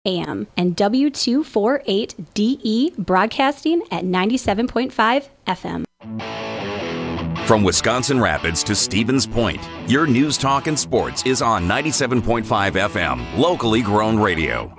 AM and W248DE broadcasting at 97.5 FM. From Wisconsin Rapids to Stevens Point, your news, talk, and sports is on 97.5 FM, locally grown radio.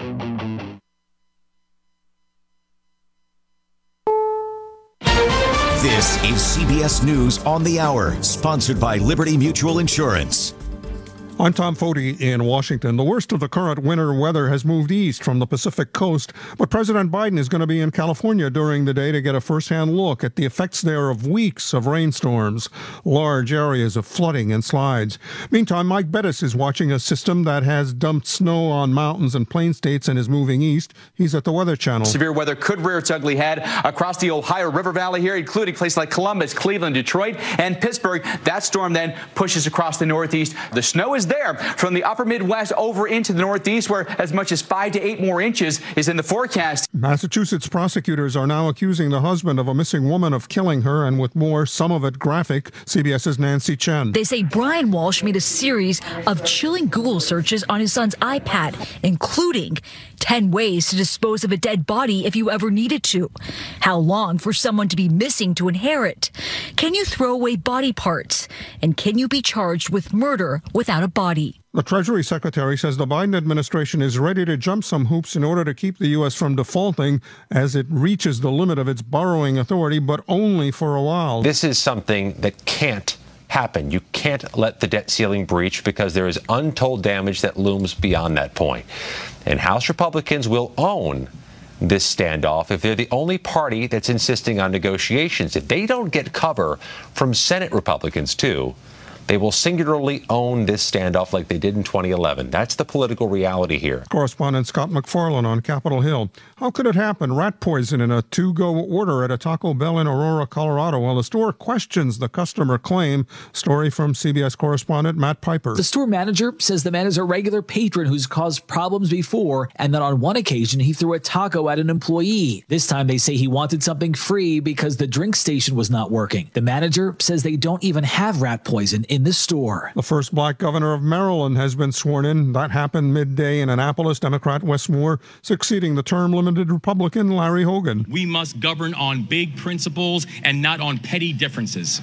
This is CBS News on the Hour, sponsored by Liberty Mutual Insurance. I'm Tom Foti in Washington. The worst of the current winter weather has moved east from the Pacific coast, but President Biden is going to be in California during the day to get a first-hand look at the effects there of weeks of rainstorms, large areas of flooding and slides. Meantime, Mike Bettis is watching a system that has dumped snow on mountains and plain states and is moving east. He's at the Weather Channel. Severe weather could rear its ugly head across the Ohio River Valley here, including places like Columbus, Cleveland, Detroit, and Pittsburgh. That storm then pushes across the Northeast. The snow is there from the upper Midwest over into the Northeast, where as much as 5 to 8 more inches is in the forecast. Massachusetts prosecutors are now accusing the husband of a missing woman of killing her, and with more, some of it graphic. CBS's Nancy Chen. They say Brian Walsh made a series of chilling Google searches on his son's iPad, including 10 ways to dispose of a dead body if you ever needed to. How long for someone to be missing to inherit? Can you throw away body parts? And can you be charged with murder without a body? The Treasury Secretary says the Biden administration is ready to jump some hoops in order to keep the U.S. from defaulting as it reaches the limit of its borrowing authority, but only for a while. This is something that can't happen. You can't let the debt ceiling breach because there is untold damage that looms beyond that point. And House Republicans will own this standoff if they're the only party that's insisting on negotiations. If they don't get cover from Senate Republicans, too, they will singularly own this standoff like they did in 2011. That's the political reality here. Correspondent Scott McFarlane on Capitol Hill. How could it happen? Rat poison in a to-go order at a Taco Bell in Aurora, Colorado. While the store questions the customer claim. Story from CBS correspondent Matt Piper. The store manager says the man is a regular patron who's caused problems before, and that on one occasion he threw a taco at an employee. This time they say he wanted something free because the drink station was not working. The manager says they don't even have rat poison in this store. The first black governor of Maryland has been sworn in. That happened midday in Annapolis. Democrat Wes Moore succeeding the term-limited Republican Larry Hogan. We must govern on big principles and not on petty differences.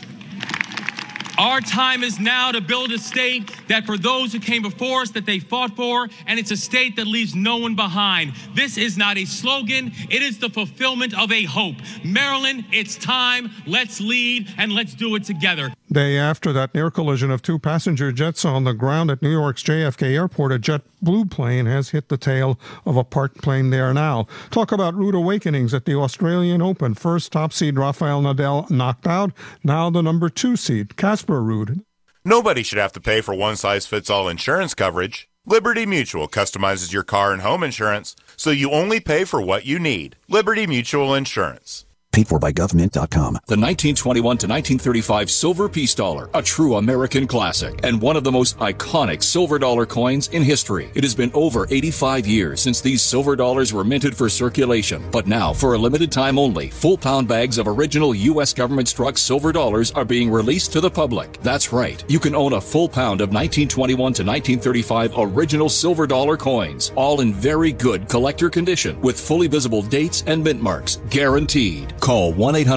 Our time is now to build a state that for those who came before us that they fought for, and it's a state that leaves no one behind. This is not a slogan. It is the fulfillment of a hope. Maryland, it's time. Let's lead and let's do it together. Day after that near collision of 2 passenger jets on the ground at New York's JFK Airport, a JetBlue plane has hit the tail of a parked plane there now. Talk about rude awakenings at the Australian Open. First top seed Rafael Nadal knocked out, now the number 2 seed, Casper Ruud. Nobody should have to pay for one-size-fits-all insurance coverage. Liberty Mutual customizes your car and home insurance, so you only pay for what you need. Liberty Mutual Insurance. Paid for by government.com. The 1921 to 1935 Silver Peace Dollar, a true American classic and one of the most iconic silver dollar coins in history. It has been over 85 years since these silver dollars were minted for circulation. But now, for a limited time only, full pound bags of original U.S. government-struck silver dollars are being released to the public. That's right. You can own a full pound of 1921 to 1935 original silver dollar coins, all in very good collector condition with fully visible dates and mint marks, guaranteed. Call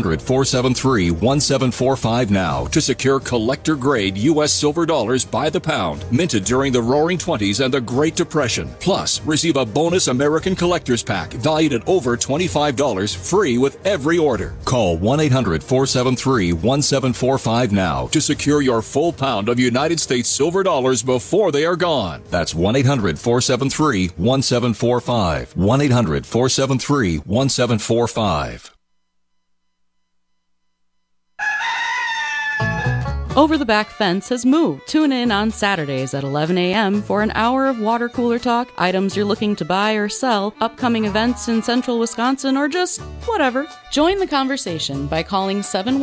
1-800-473-1745 now to secure collector-grade U.S. silver dollars by the pound, minted during the Roaring Twenties and the Great Depression. Plus, receive a bonus American Collector's Pack valued at over $25 free with every order. Call 1-800-473-1745 now to secure your full pound of United States silver dollars before they are gone. That's 1-800-473-1745. 1-800-473-1745. Over the Back Fence has moved. Tune in on Saturdays at 11 a.m. for an hour of water cooler talk, items you're looking to buy or sell, upcoming events in central Wisconsin, or just whatever. Join the conversation by calling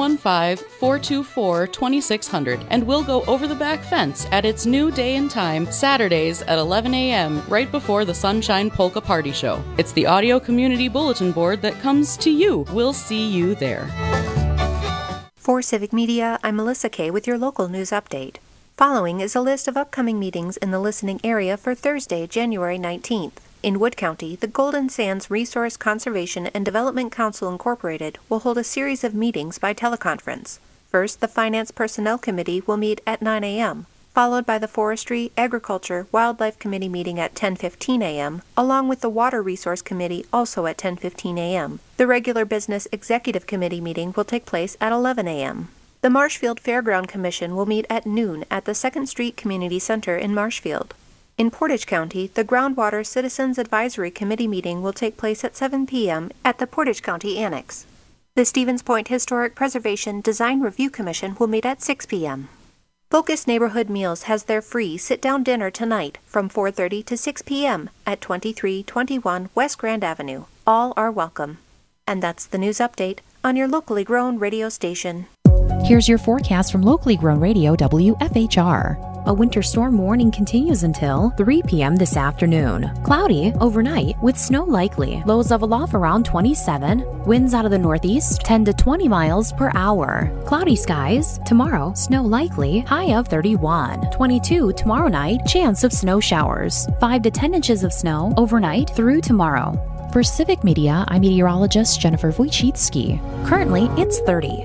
715-424-2600, and we'll go over the Back Fence at its new day and time, Saturdays at 11 a.m., right before the Sunshine Polka Party Show. It's the audio community bulletin board that comes to you. We'll see you there. For Civic Media, I'm Melissa Kay with your local news update. Following is a list of upcoming meetings in the listening area for Thursday, January 19th. In Wood County, the Golden Sands Resource Conservation and Development Council Incorporated will hold a series of meetings by teleconference. First, the Finance Personnel Committee will meet at 9 a.m., followed by the Forestry, Agriculture, Wildlife Committee meeting at 10:15 a.m., along with the Water Resource Committee also at 10:15 a.m. The regular Business Executive Committee meeting will take place at 11 a.m. The Marshfield Fairground Commission will meet at noon at the 2nd Street Community Center in Marshfield. In Portage County, the Groundwater Citizens Advisory Committee meeting will take place at 7 p.m. at the Portage County Annex. The Stevens Point Historic Preservation Design Review Commission will meet at 6 p.m. Focus Neighborhood Meals has their free sit-down dinner tonight from 4:30 to 6 p.m. at 2321 West Grand Avenue. All are welcome. And that's the news update on your locally grown radio station. Here's your forecast from locally grown radio WFHR. A winter storm warning continues until 3 p.m. this afternoon. Cloudy overnight with snow likely. Lows level off around 27. Winds out of the northeast 10 to 20 miles per hour. Cloudy skies. Tomorrow, snow likely. High of 31. 22 tomorrow night. Chance of snow showers. 5 to 10 inches of snow overnight through tomorrow. For Civic Media, I'm meteorologist Jennifer Wojcicki. Currently, it's 30.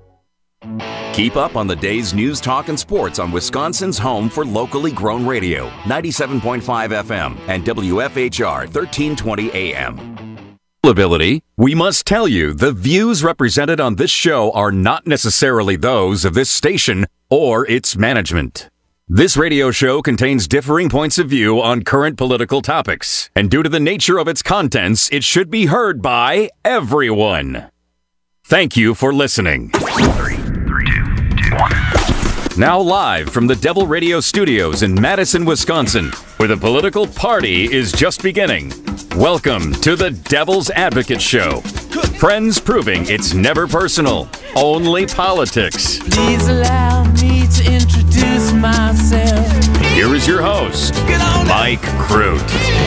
Keep up on the day's news, talk, and sports on Wisconsin's home for locally grown radio, 97.5 FM and WFHR 1320 AM. Ability, we must tell you the views represented on this show are not necessarily those of this station or its management. This radio show contains differing points of view on current political topics, and due to the nature of its contents, it should be heard by everyone. Thank you for listening. 3, 2, 1. Now live from the Devil Radio Studios in Madison, Wisconsin, where the political party is just beginning. Welcome to the Devil's Advocate Show. Friends proving it's never personal, only politics. Please allow me to introduce myself. Here is your host, Mike Crute.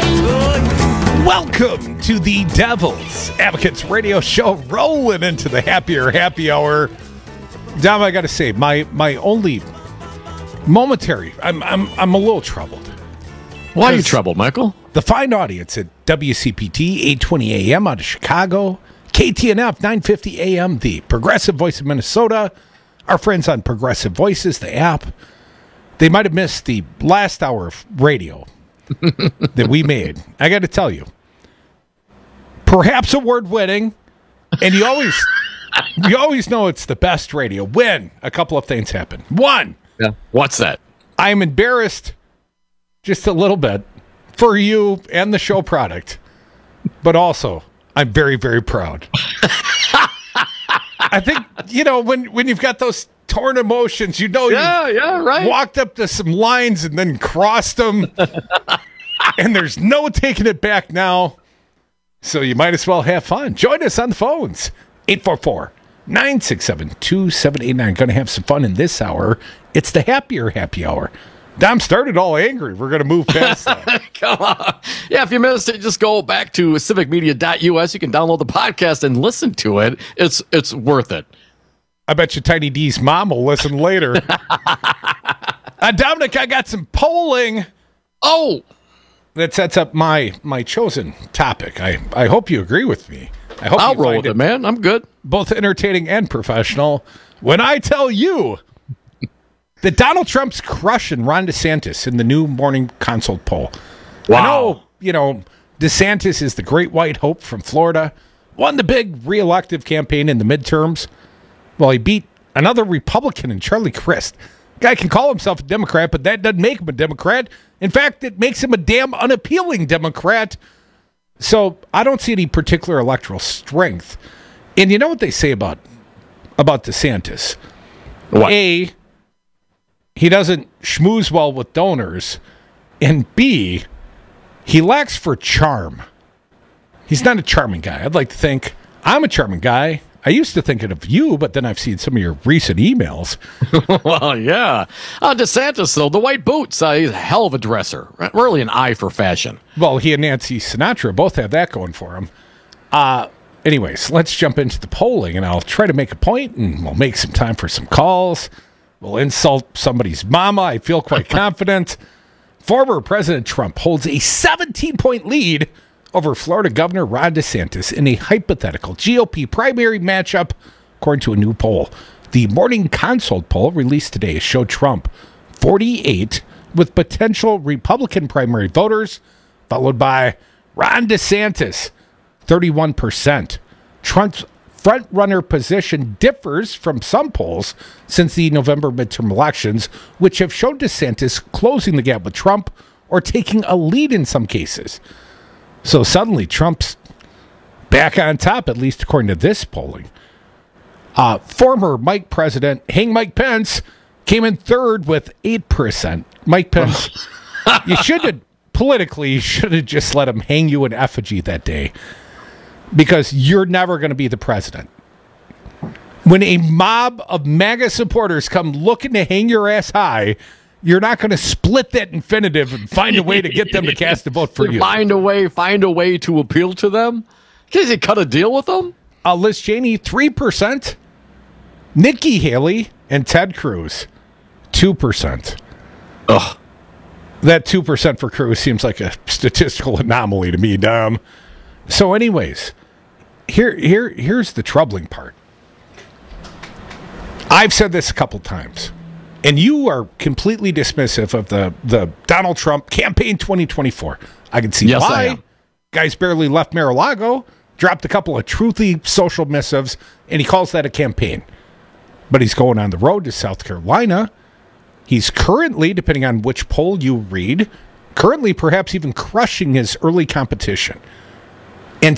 Welcome to the Devil's Advocates Radio Show, rolling into the happier happy hour. Dom, I got to say, my only momentary, I'm a little troubled. Why are you troubled, Michael? The fine audience at WCPT 820 AM out of Chicago, KTNF 950 AM, the Progressive Voice of Minnesota, our friends on Progressive Voices, the app, they might have missed the last hour of radio that we made. I got to tell you, perhaps award-winning, and you always know it's the best radio when a couple of things happen. One, yeah, what's that? I'm embarrassed just a little bit for you and the show product, but also I'm very, very proud. I think, when you've got those torn emotions, you've right. Walked up to some lines and then crossed them, and there's no taking it back now. So you might as well have fun. Join us on the phones. 844-967-2789. Going to have some fun in this hour. It's the happier happy hour. Dom started all angry. We're going to move past that. Come on. Yeah, if you missed it, just go back to civicmedia.us. You can download the podcast and listen to it. It's worth it. I bet you Tiny D's mom will listen later. Dominic, I got some polling. Oh! That sets up my chosen topic. I hope you agree with me. I hope I'll roll with it, man. I'm good. Both entertaining and professional. When I tell you that Donald Trump's crushing Ron DeSantis in the new Morning Consult poll. Wow. I know, DeSantis is the great white hope from Florida. Won the big re-elective campaign in the midterms. Well, he beat another Republican in Charlie Crist. Guy can call himself a Democrat, but that doesn't make him a Democrat. In fact, it makes him a damn unappealing Democrat. So I don't see any particular electoral strength. And you know what they say about DeSantis? What? A, he doesn't schmooze well with donors. And B, he lacks for charm. He's not a charming guy. I'd like to think I'm a charming guy. I used to think it of you, but then I've seen some of your recent emails. Well, yeah. DeSantis, though, the white boots, he's a hell of a dresser. Really an eye for fashion. Well, he and Nancy Sinatra both have that going for him. Anyways, let's jump into the polling, and I'll try to make a point, and we'll make some time for some calls. We'll insult somebody's mama. I feel quite confident. Former President Trump holds a 17-point lead over Florida Governor Ron DeSantis in a hypothetical GOP primary matchup, according to a new poll. The Morning Consult poll released today showed Trump 48 with potential Republican primary voters, followed by Ron DeSantis, 31%. Trump's front-runner position differs from some polls since the November midterm elections, which have shown DeSantis closing the gap with Trump or taking a lead in some cases. So suddenly Trump's back on top, at least according to this polling. Former Mike President, Mike Pence, came in third with 8%. Mike Pence, you should have just let him hang you in effigy that day, because you're never going to be the president. When a mob of MAGA supporters come looking to hang your ass high, you're not going to split that infinitive and find a way to get them to cast a vote for you. Find a way to appeal to them? Can't you cut a deal with them? Liz Cheney, 3%. Nikki Haley and Ted Cruz, 2%. Ugh. That 2% for Cruz seems like a statistical anomaly to me, Dom. So anyways, here's the troubling part. I've said this a couple times, and you are completely dismissive of the Donald Trump campaign 2024. I can see yes, why. I am. Guy's barely left Mar-a-Lago, dropped a couple of truthy social missives, and he calls that a campaign. But he's going on the road to South Carolina. He's currently, depending on which poll you read, perhaps even crushing his early competition. And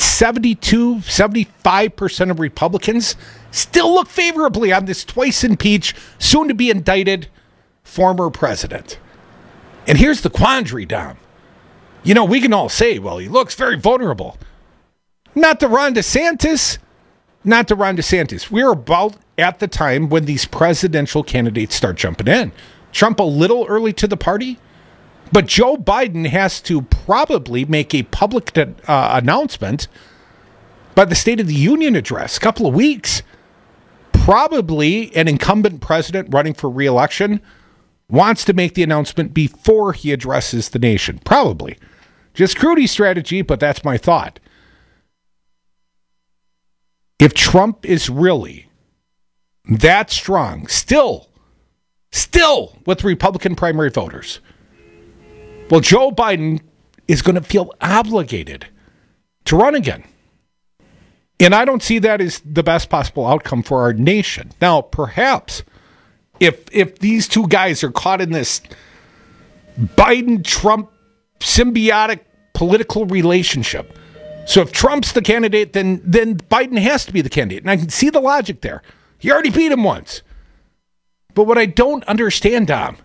75% of Republicans still look favorably on this twice impeached, soon to be indicted former president. And here's the quandary, Dom. You know, we can all say, well, he looks very vulnerable. Not to Ron DeSantis. We're about at the time when these presidential candidates start jumping in. Trump a little early to the party, but Joe Biden has to probably make a public announcement by the State of the Union address, a couple of weeks. Probably an incumbent president running for re-election wants to make the announcement before he addresses the nation. Probably. Just Crudy strategy, but that's my thought. If Trump is really that strong, still with Republican primary voters, well, Joe Biden is going to feel obligated to run again. And I don't see that as the best possible outcome for our nation. Now, perhaps if these two guys are caught in this Biden-Trump symbiotic political relationship, so if Trump's the candidate, then Biden has to be the candidate. And I can see the logic there. He already beat him once. But what I don't understand, Dom,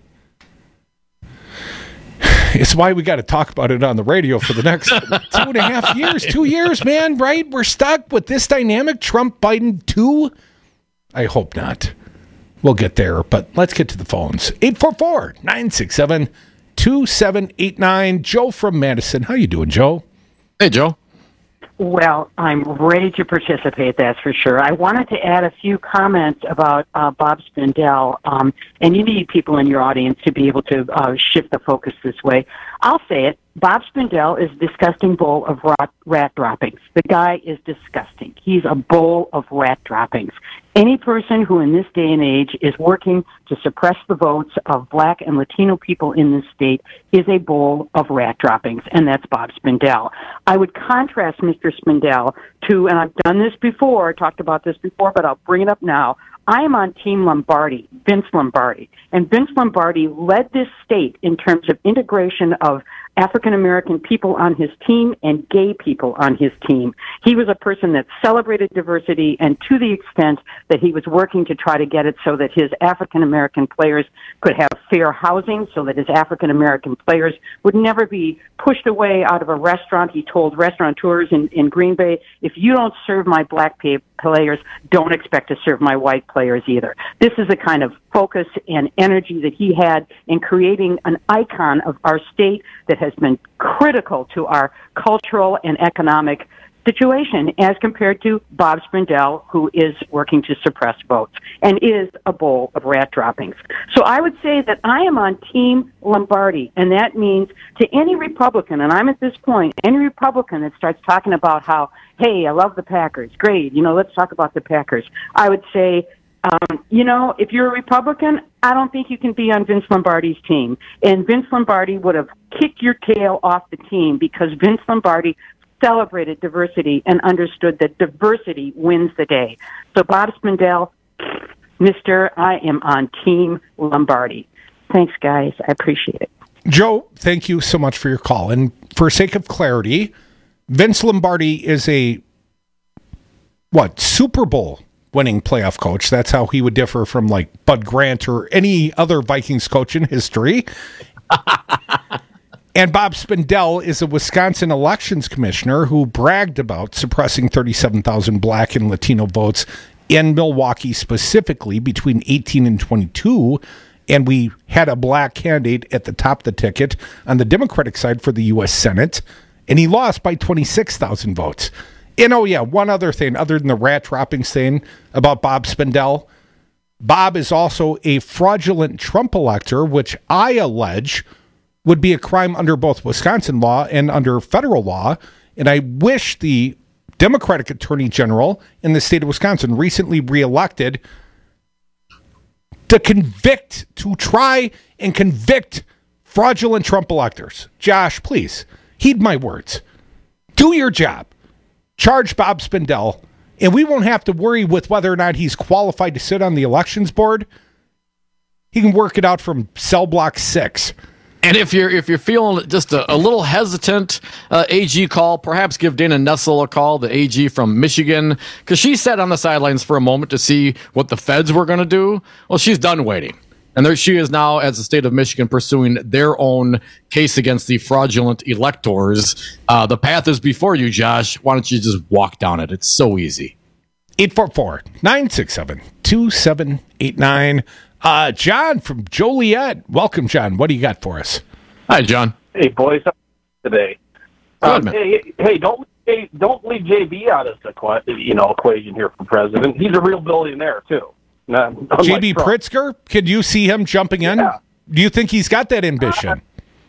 is why we got to talk about it on the radio for the next 2.5 years. 2 years, man, right? We're stuck with this dynamic, Trump, Biden 2? I hope not. We'll get there, but let's get to the phones. 844-967-2789. Joe from Madison. How you doing, Joe? Hey, Joe. Well, I'm ready to participate, that's for sure. I wanted to add a few comments about Bob Spindell, and you need people in your audience to be able to shift the focus this way. I'll say it. Bob Spindell is a disgusting bowl of rat droppings. The guy is disgusting. He's a bowl of rat droppings. Any person who in this day and age is working to suppress the votes of black and Latino people in this state is a bowl of rat droppings, and that's Bob Spindell. I would contrast Mr. Spindell to, and I've done this before, talked about this before, but I'll bring it up now. I am on Team Lombardi, Vince Lombardi, and Vince Lombardi led this state in terms of integration of African-American people on his team and gay people on his team. He was a person that celebrated diversity, and to the extent that he was working to try to get it so that his African-American players could have fair housing, so that his African-American players would never be pushed away out of a restaurant. He told restaurateurs in Green Bay, if you don't serve my black players, don't expect to serve my white players either. This is the kind of focus and energy that he had in creating an icon of our state that has been critical to our cultural and economic situation as compared to Bob Spindell, who is working to suppress votes and is a bowl of rat droppings. So I would say that I am on Team Lombardi, and that means to any Republican, and I'm at this point, any Republican that starts talking about how, hey, I love the Packers, great, let's talk about the Packers. I would say, if you're a Republican, I don't think you can be on Vince Lombardi's team. And Vince Lombardi would have kicked your tail off the team because Vince Lombardi celebrated diversity and understood that diversity wins the day. So Bob Spindell, Mr., I am on Team Lombardi. Thanks, guys. I appreciate it. Joe, thank you so much for your call. And for sake of clarity, Vince Lombardi is a, Super Bowl winning playoff coach. That's how he would differ from like Bud Grant or any other Vikings coach in history. And Bob Spindell is a Wisconsin elections commissioner who bragged about suppressing 37,000 black and Latino votes in Milwaukee specifically between 18 and 22. And we had a black candidate at the top of the ticket on the Democratic side for the U.S. Senate, and he lost by 26,000 votes. And one other thing, other than the rat droppings thing about Bob Spindell, Bob is also a fraudulent Trump elector, which I allege would be a crime under both Wisconsin law and under federal law. And I wish the Democratic Attorney General in the state of Wisconsin, recently reelected, to try and convict fraudulent Trump electors. Josh, please, heed my words. Do your job. Charge Bob Spindell, and we won't have to worry with whether or not he's qualified to sit on the elections board. He can work it out from cell block 6. And if you're feeling just a little hesitant, AG call, perhaps give Dana Nessel a call, the AG from Michigan, because she sat on the sidelines for a moment to see what the feds were going to do. Well, she's done waiting. And there she is now, as the state of Michigan, pursuing their own case against the fraudulent electors. The path is before you, Josh. Why don't you just walk down it? It's so easy. 844-967-2789. John from Joliet. Welcome, John. What do you got for us? Hi, John. Hey, boys. Today. Good, man. Hey, don't leave JB out of the equation here for president. He's a real billionaire, too. JB Pritzker? Could you see him jumping in? Yeah. Do you think he's got that ambition?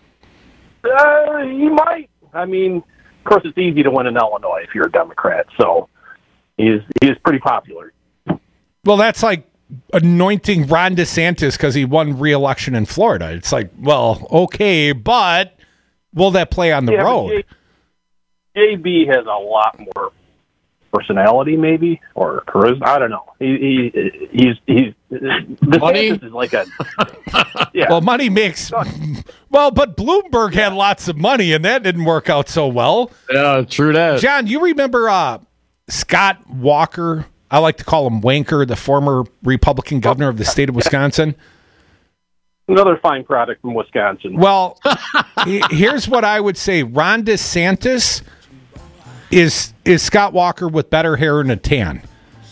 He might. I mean, of course, it's easy to win in Illinois if you're a Democrat, so he is pretty popular. Well, that's like anointing Ron DeSantis because he won re-election in Florida. It's like, well, okay, but will that play on the road? JB has a lot more personality, maybe, or charisma. I don't know. He's DeSantis is like a Well, money makes but Bloomberg had lots of money, and that didn't work out so well. Yeah, true that. John, you remember Scott Walker? I like to call him Wanker, the former Republican governor of the state of Wisconsin. Another fine product from Wisconsin. Well, here's what I would say. Ron DeSantis is Scott Walker with better hair and a tan.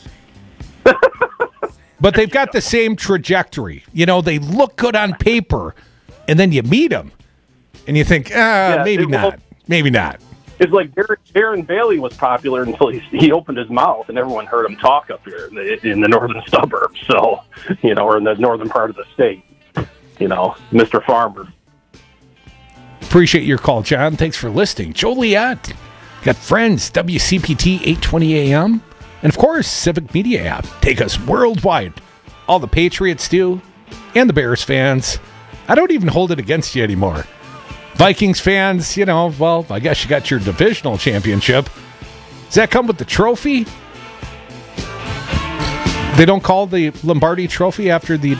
But they've got the same trajectory. They look good on paper, and then you meet them, and you think, maybe not. Maybe not. It's like Darren Bailey was popular until he opened his mouth, and everyone heard him talk up here in the northern suburbs. So, or in the northern part of the state. Mr. Farmer. Appreciate your call, John. Thanks for listening. Joliet. Got friends, WCPT 820 AM. And, of course, Civic Media app. Take us worldwide. All the Patriots do. And the Bears fans. I don't even hold it against you anymore. Vikings fans, well, I guess you got your divisional championship. Does that come with the trophy? They don't call the Lombardi Trophy after the...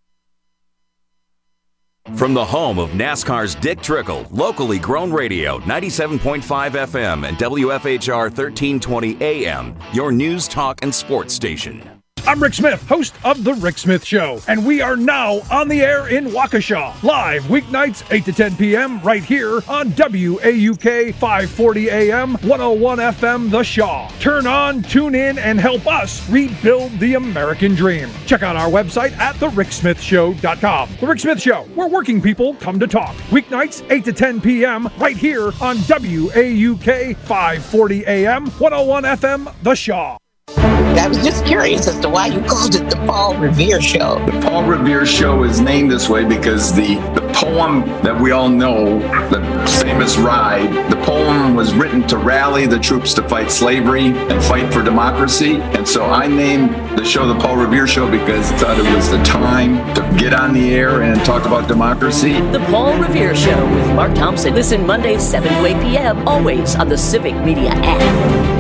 From the home of NASCAR's Dick Trickle, locally grown radio, 97.5 FM and WFHR 1320 AM, your news, talk, and sports station. I'm Rick Smith, host of The Rick Smith Show, and we are now on the air in Waukesha, live weeknights 8 to 10 p.m. right here on WAUK 540 AM, 101 FM, The Shaw. Turn on, tune in, and help us rebuild the American dream. Check out our website at thericksmithshow.com. The Rick Smith Show, where working people come to talk. Weeknights 8 to 10 p.m. right here on WAUK 540 AM, 101 FM, The Shaw. I was just curious as to why you called it the Paul Revere Show. The Paul Revere Show is named this way because the poem that we all know, the famous Ride, the poem was written to rally the troops to fight slavery and fight for democracy. And so I named the show the Paul Revere Show because I thought it was the time to get on the air and talk about democracy. The Paul Revere Show with Mark Thompson. Listen Mondays 7 to 8 p.m. always on the Civic Media app.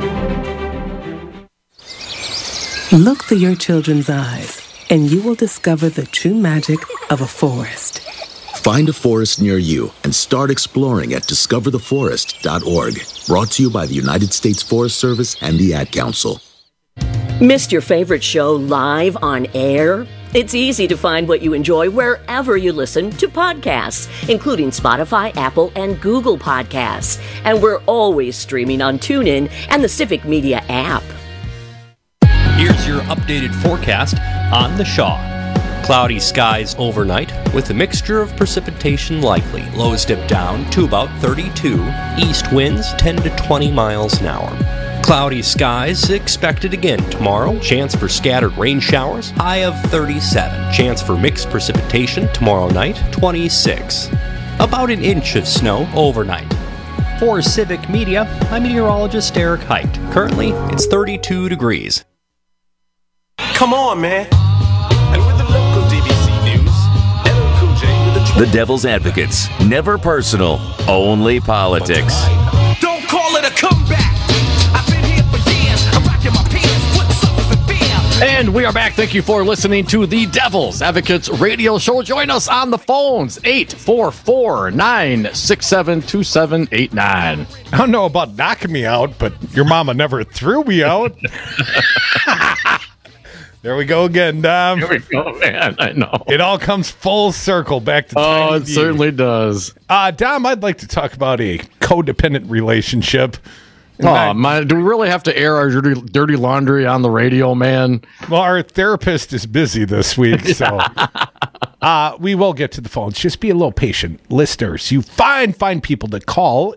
Look through your children's eyes, and you will discover the true magic of a forest. Find a forest near you and start exploring at discovertheforest.org. Brought to you by the United States Forest Service and the Ad Council. Missed your favorite show live on air? It's easy to find what you enjoy wherever you listen to podcasts, including Spotify, Apple, and Google Podcasts. And we're always streaming on TuneIn and the Civic Media app. Here's your updated forecast on the Shaw. Cloudy skies overnight with a mixture of precipitation likely. Lows dip down to about 32. East winds 10 to 20 miles an hour. Cloudy skies expected again tomorrow. Chance for scattered rain showers. High of 37. Chance for mixed precipitation tomorrow night. 26. About an inch of snow overnight. For Civic Media, I'm meteorologist Eric Height. Currently, it's 32 degrees. Come on, man. And with the local DBC News, LL Cool J with The Devil's Advocates. Never personal, only politics. Don't call it a comeback. I've been here for years. I'm rocking my pants, putting something in fear. And we are back. Thank you for listening to the Devil's Advocates radio show. Join us on the phones, 844-967-2789. I don't know about knocking me out, but your mama never threw me out. There we go again, Dom. Here we go, man. I know. It all comes full circle back to Oh, it certainly does. Dom, I'd like to talk about a codependent relationship. Oh, man. Do we really have to air our dirty laundry on the radio, man? Well, our therapist is busy this week, so we will get to the phones. Just be a little patient. Listeners, you find people to call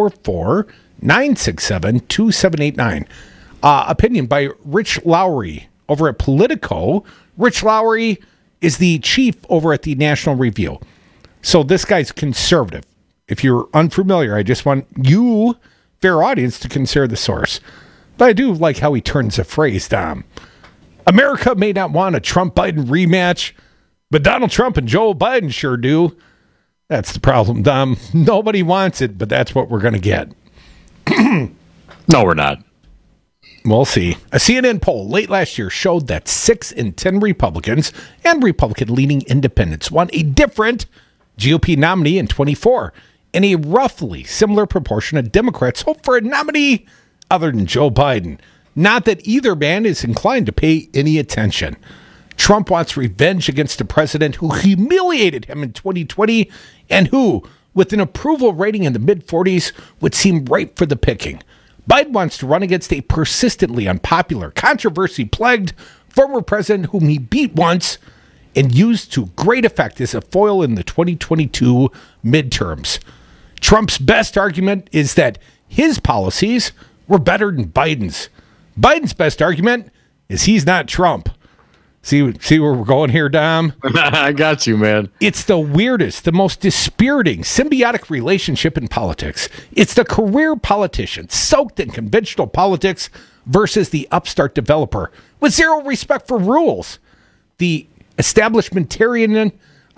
844-967-2789. Opinion by Rich Lowry over at Politico. Rich Lowry is the chief over at the National Review. So this guy's conservative. If you're unfamiliar, I just want you, fair audience, to consider the source. But I do like how he turns the phrase, Dom. America may not want a Trump-Biden rematch, but Donald Trump and Joe Biden sure do. That's the problem, Dom. Nobody wants it, but that's what we're going to get. No, we're not. We'll see. A CNN poll late last year showed that 6 in 10 Republicans and Republican-leaning independents want a different GOP nominee in 24, and a roughly similar proportion of Democrats hope for a nominee other than Joe Biden. Not that either man is inclined to pay any attention. Trump wants revenge against a president who humiliated him in 2020 and who, with an approval rating in the mid-40s, would seem ripe for the picking. Biden wants to run against a persistently unpopular, controversy-plagued former president whom he beat once and used to great effect as a foil in the 2022 midterms. Trump's best argument is that his policies were better than Biden's. Biden's best argument is he's not Trump. See where we're going here, Dom? I got you, man. It's the weirdest, the most dispiriting, symbiotic relationship in politics. It's the career politician soaked in conventional politics versus the upstart developer with zero respect for rules. The establishmentarian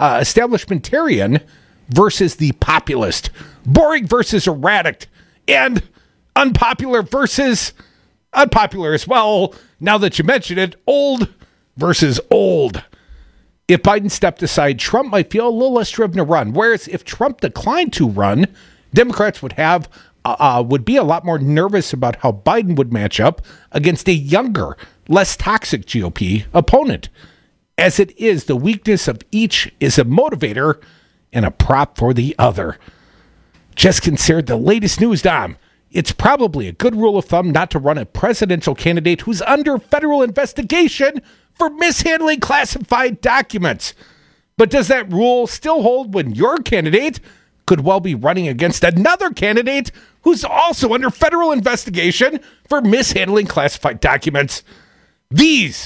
versus the populist. Boring versus erratic. And unpopular versus unpopular as well. Now that you mention it, old versus old. If Biden stepped aside, Trump might feel a little less driven to run. Whereas if Trump declined to run, Democrats would have would be a lot more nervous about how Biden would match up against a younger, less toxic GOP opponent. As it is, the weakness of each is a motivator and a prop for the other. Just consider the latest news, Dom. It's probably a good rule of thumb not to run a presidential candidate who's under federal investigation for mishandling classified documents. But does that rule still hold when your candidate could well be running against another candidate who's also under federal investigation for mishandling classified documents? These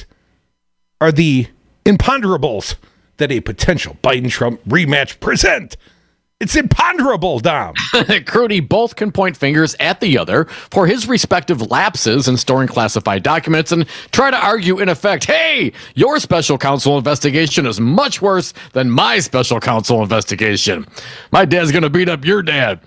are the imponderables that a potential Biden-Trump rematch present. It's imponderable, Dom. Crudy both can point fingers at the other for his respective lapses in storing classified documents and try to argue, in effect, hey, your special counsel investigation is much worse than my special counsel investigation. My dad's going to beat up your dad.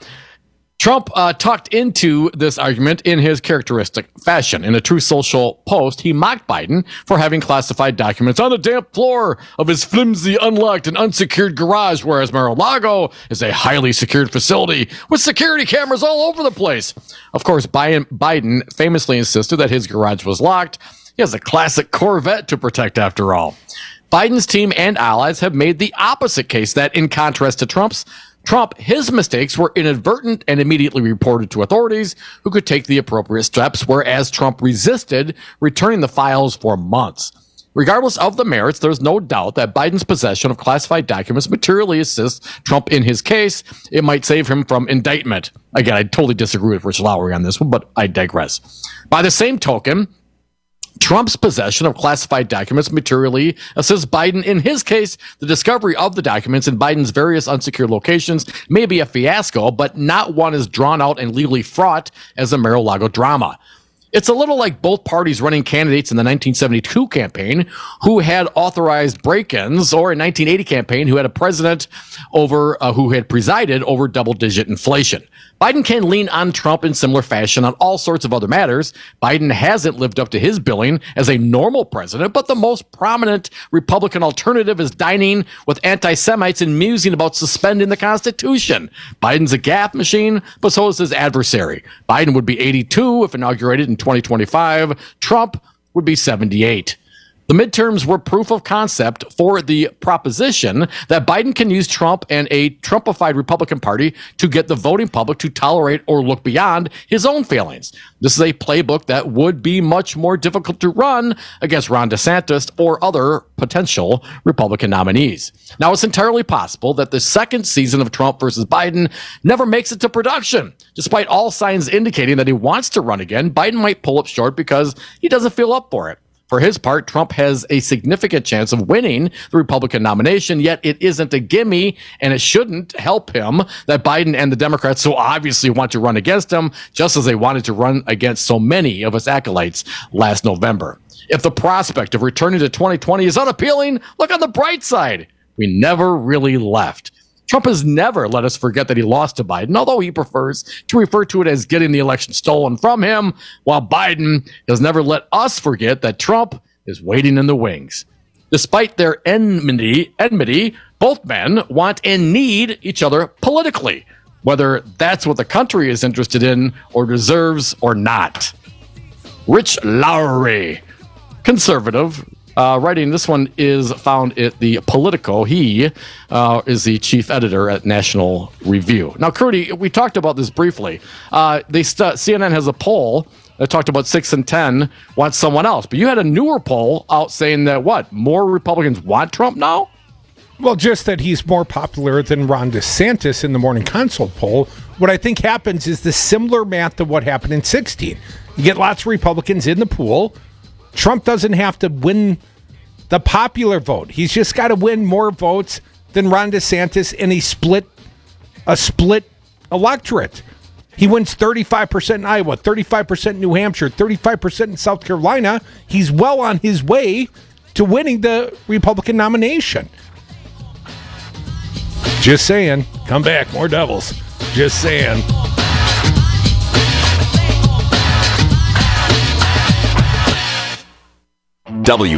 Trump tucked into this argument in his characteristic fashion. In a Truth Social post, he mocked Biden for having classified documents on the damp floor of his flimsy, unlocked, and unsecured garage, whereas Mar-a-Lago is a highly secured facility with security cameras all over the place. Of course, Biden famously insisted that his garage was locked. He has a classic Corvette to protect, after all. Biden's team and allies have made the opposite case that, in contrast to Trump, his mistakes were inadvertent and immediately reported to authorities who could take the appropriate steps, whereas Trump resisted returning the files for months. Regardless of the merits, there's no doubt that Biden's possession of classified documents materially assists Trump in his case. It might save him from indictment. Again, I totally disagree with Rich Lowry on this one, but I digress. By the same token, Trump's possession of classified documents materially assists Biden in his case. The discovery of the documents in Biden's various unsecured locations may be a fiasco, but not one as drawn out and legally fraught as the Mar-a-Lago drama. It's a little like both parties running candidates in the 1972 campaign who had authorized break-ins, or a 1980 campaign who had a president who had presided over double-digit inflation. Biden can lean on Trump in similar fashion on all sorts of other matters. Biden hasn't lived up to his billing as a normal president, but the most prominent Republican alternative is dining with anti-Semites and musing about suspending the Constitution. Biden's a gaffe machine, but so is his adversary. Biden would be 82 if inaugurated in 2025. Trump would be 78. The midterms were proof of concept for the proposition that Biden can use Trump and a Trumpified Republican Party to get the voting public to tolerate or look beyond his own failings. This is a playbook that would be much more difficult to run against Ron DeSantis or other potential Republican nominees. Now, it's entirely possible that the second season of Trump versus Biden never makes it to production. Despite all signs indicating that he wants to run again, Biden might pull up short because he doesn't feel up for it. For his part, Trump has a significant chance of winning the Republican nomination, yet it isn't a gimme, and it shouldn't help him that Biden and the Democrats so obviously want to run against him, just as they wanted to run against so many of his acolytes last November. If the prospect of returning to 2020 is unappealing, look on the bright side. We never really left. Trump has never let us forget that he lost to Biden, although he prefers to refer to it as getting the election stolen from him, while Biden has never let us forget that Trump is waiting in the wings. Despite their enmity, both men want and need each other politically, whether that's what the country is interested in or deserves or not. Rich Lowry, conservative, writing this one is found at the Politico. He is the chief editor at National Review. Now, Crudy, we talked about this briefly. CNN has a poll that talked about 6 in 10 want someone else. But you had a newer poll out saying that, more Republicans want Trump now? Well, just that he's more popular than Ron DeSantis in the Morning Consult poll. What I think happens is the similar math to what happened in 2016. You get lots of Republicans in the pool. Trump doesn't have to win the popular vote. He's just got to win more votes than Ron DeSantis in a split electorate. He wins 35% in Iowa, 35% in New Hampshire, 35% in South Carolina. He's well on his way to winning the Republican nomination. Just saying. Come back. More Devils. Just saying.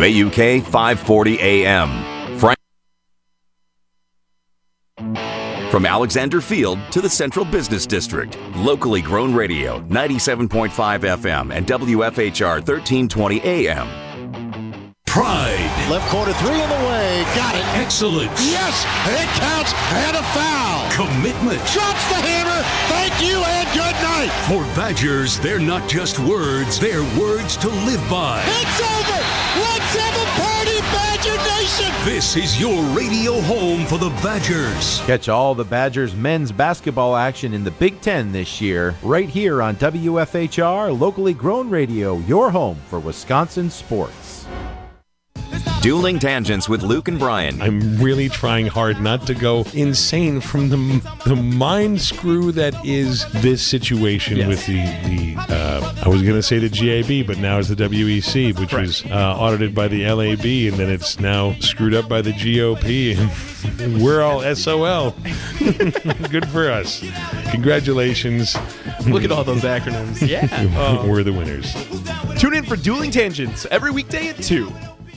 WAUK 540 AM. From Alexander Field to the Central Business District, locally grown radio, 97.5 FM and WFHR 1320 AM. Pride. Left corner three in the way. Got it. Excellence. Yes, it counts and a foul. Commitment. Drops the hammer. Thank you and good night. For Badgers, they're not just words, they're words to live by. It's over. Let's have a party, Badger Nation. This is your radio home for the Badgers. Catch all the Badgers men's basketball action in the Big Ten this year, right here on WFHR, locally grown radio, your home for Wisconsin sports. Dueling Tangents with Luke and Brian. I'm really trying hard not to go insane from the mind screw that is this situation with the I was going to say the GAB, but now it's the WEC, which was audited by the LAB, and then it's now screwed up by the GOP, and we're all SOL. Good for us. Congratulations. Look at all those acronyms. Yeah. We're the winners. Tune in for Dueling Tangents every weekday at 2.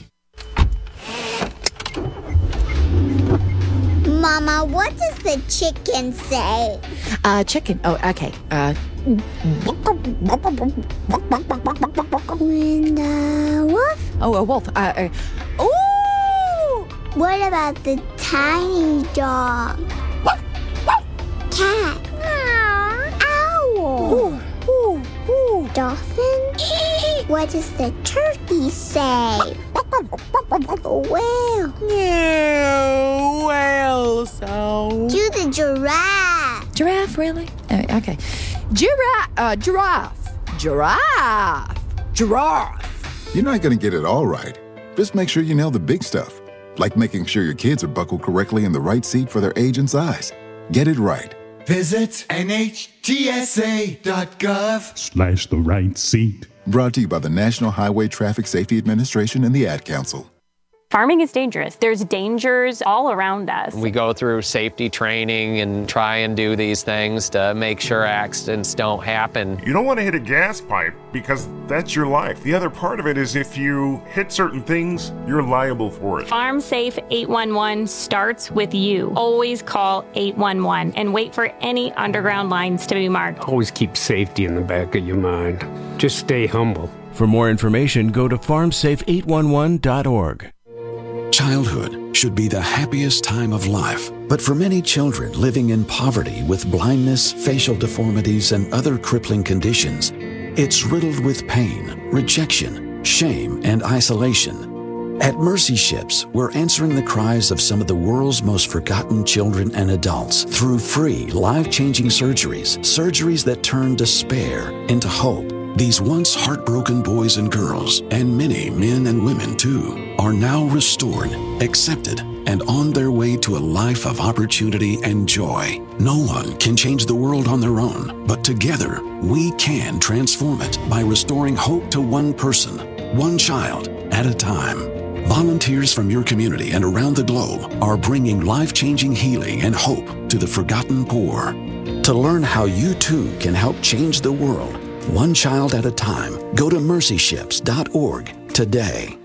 Mama, what does the chicken say? Chicken. Oh, okay. And wolf? Oh, a wolf. Ooh! What about the tiny dog? Cat. Owl. Dolphin? What does the turkey say? Whale. Whale sound. Do the giraffe. Giraffe, really? Okay. Giraffe. You're not going to get it all right. Just make sure you nail the big stuff, like making sure your kids are buckled correctly in the right seat for their age and size. Get it right. Visit NHTSA.gov/ the right seat. Brought to you by the National Highway Traffic Safety Administration and the Ad Council. Farming is dangerous. There's dangers all around us. We go through safety training and try and do these things to make sure accidents don't happen. You don't want to hit a gas pipe because that's your life. The other part of it is if you hit certain things, you're liable for it. Farm Safe 811 starts with you. Always call 811 and wait for any underground lines to be marked. Always keep safety in the back of your mind. Just stay humble. For more information, go to farmsafe811.org. Childhood should be the happiest time of life, but for many children living in poverty with blindness, facial deformities, and other crippling conditions, it's riddled with pain, rejection, shame, and isolation. At Mercy Ships, we're answering the cries of some of the world's most forgotten children and adults through free, life-changing surgeries that turn despair into hope. These once heartbroken boys and girls, and many men and women too, are now restored, accepted, and on their way to a life of opportunity and joy. No one can change the world on their own, but together we can transform it by restoring hope to one person, one child at a time. Volunteers from your community and around the globe are bringing life-changing healing and hope to the forgotten poor. To learn how you too can help change the world, one child at a time, go to mercyships.org today.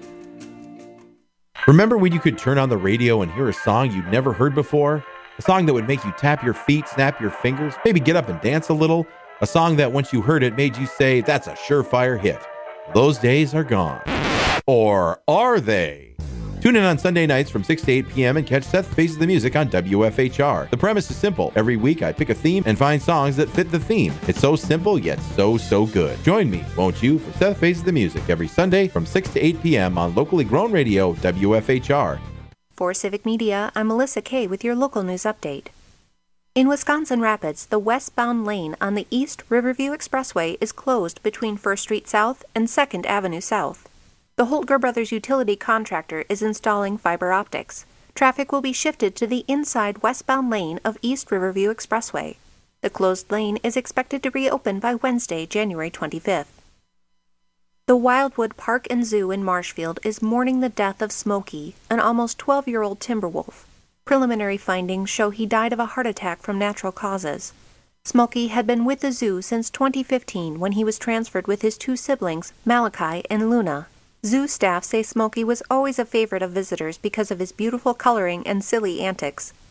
Remember when you could turn on the radio and hear a song you'd never heard before? A song that would make you tap your feet, snap your fingers, maybe get up and dance a little? A song that once you heard it made you say, that's a surefire hit. Those days are gone. Or are they? Tune in on Sunday nights from 6 to 8 p.m. and catch Seth Faces the Music on WFHR. The premise is simple. Every week I pick a theme and find songs that fit the theme. It's so simple, yet so good. Join me, won't you, for Seth Faces the Music every Sunday from 6 to 8 p.m. on locally grown radio, WFHR. For Civic Media, I'm Melissa Kay with your local news update. In Wisconsin Rapids, the westbound lane on the East Riverview Expressway is closed between 1st Street South and 2nd Avenue South. The Holtger Brothers utility contractor is installing fiber optics. Traffic will be shifted to the inside westbound lane of East Riverview Expressway. The closed lane is expected to reopen by Wednesday, January 25th. The Wildwood Park and Zoo in Marshfield is mourning the death of Smokey, an almost 12-year-old timber wolf. Preliminary findings show he died of a heart attack from natural causes. Smokey had been with the zoo since 2015 when he was transferred with his two siblings, Malachi and Luna. Zoo staff say Smokey was always a favorite of visitors because of his beautiful coloring and silly antics.